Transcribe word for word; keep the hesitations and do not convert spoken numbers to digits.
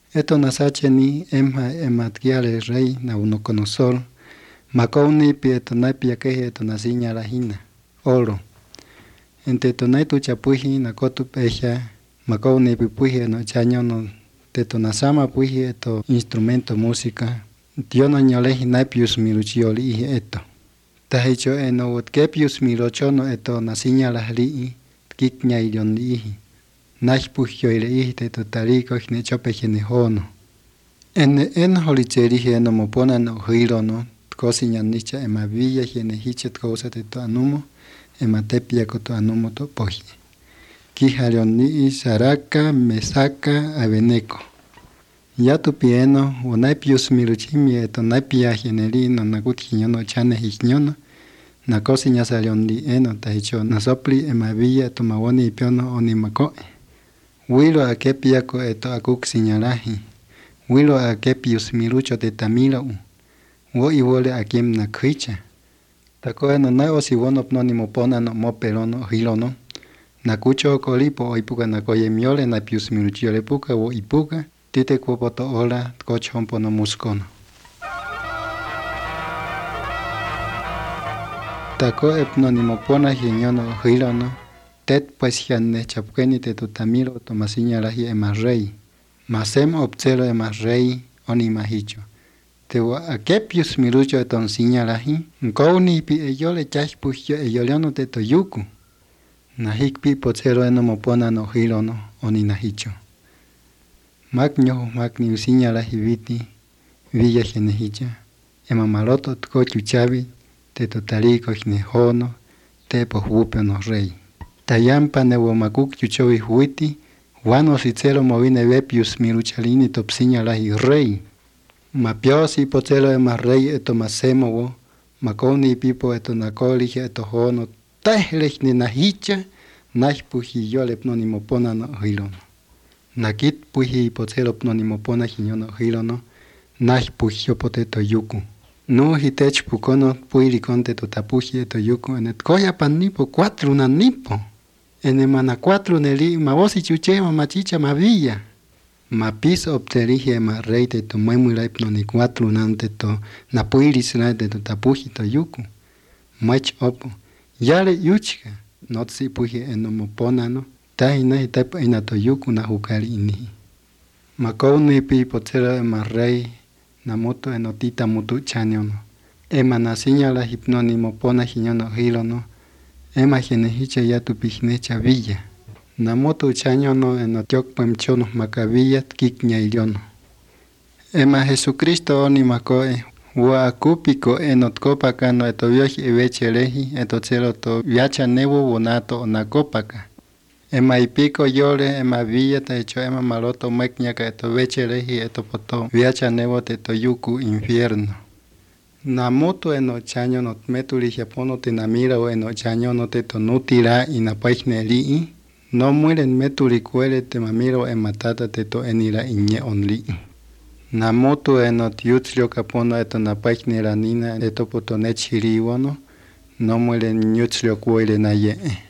Eto nasacheni emha ematkiale rey na unoconosol. Macauni pi eto naipi yakeje eto nasiña rajina. Oro. Ente to naitu chapuji na kotu peja. Macauni pi puji no chaño no teto nasama puji eto instrumento música. Tiono ñoleji naipius miruchioli eto. Tahicho eno wotkepius mirochono eto nasiña rajli kikña ilion Nashpuhyo ile teto tariko ne chopeje ne hono. En en holicherije eno mopona no hiro no cosiña nicha emavilla jene hichet cosa teto anumo ematepia koto anumo to poji. Kijarion ni saraka mesaka abeneco. Yato pieno unaipius miruchimi eto naipia generi no nagut hiñono chane hiñono. Na cosiña salion li eno tahicho nasopli emavilla tomawoni ipiono onimakoe. Wilo a kepiako eto akuk siñaraji. Wilo a kepius mirucho de tamilo. Wo iwole a kiem na kricha. Tako eno na osiwonop no ni mopona no moperono hilono. Na kucho kolipo o ipuka na koye miole na pius miruchio le puka wo ipuka. Tite kuopoto ola kochompo no muskono. Tako epno ni mopona hiñono hilono. Tet pues jane chapkeni te tutamilo tomasiña raji ema rey. Masem obcelo ema rey oni mahicho. Te wa akepius mirucho eton siña raji. Nkouni pi eyole chashpuhyo eyoliano te toyuku. Nahikpi pocelo eno mopona no hilo no oni nahicho. Magño magni usiña raji viti. Villa genehicha. Ema maloto tko chuchavi. Te totariko jnehono. Te pohwupe no rey. Tayampa newomakuk chuchowi huiti, wano sitzelo movine vepius miruchalini topsiña lahi rey. Mapiosi potzelo ema rey eto masemowo, makoni pipo eto nakolije eto hono, tahlech ni nahicha, nashpuji yole pnonimopona no hilono. Nakit puji potzelo pnonimopona hiñono hilono, nashpujio poteto yuku. No hitech pukono puiriconte to tapuji eto yuku, enet koya pan nipo, cuatro na nipo. En emana cuatro neli mabosi chuchema machicha mavilla. Mapis obterige ma rey te to muemula ni cuatro nante to napuiris la de to tapuji to yuku. Mach opo. Yale yuchka. Not si puji enomopona no. Tahi na hitap ina to yuku na hukari ini. Makouni pi potera ma rey na moto enotita mutu chanyono. Ema nasiña la hipnonimopona hiñono hilono. Ema genehicha ya tu pignecha villa. Namoto chaño no en otiok pemchono macavilla kikña iliono. Ema Jesucristo oni macoe. Wa acúpico en otcopaca no etovioji evecheleji etocelo to viacha nevo bonato onacopaca. Ema ipico yole ema villa te hecho ema maloto mecñaca etovecheleji etopoto viacha nevo te toyuku infierno. Namoto eno chaño no metuli japono te namira o eno chaño no te tonutira y na página li no mueren metuli cuele te mamiro en matata te to enira iñe onli. Namoto eno tiutzlio capono eto na página nina eto potonechiriwono no mueren ñutzlio cuele na ye.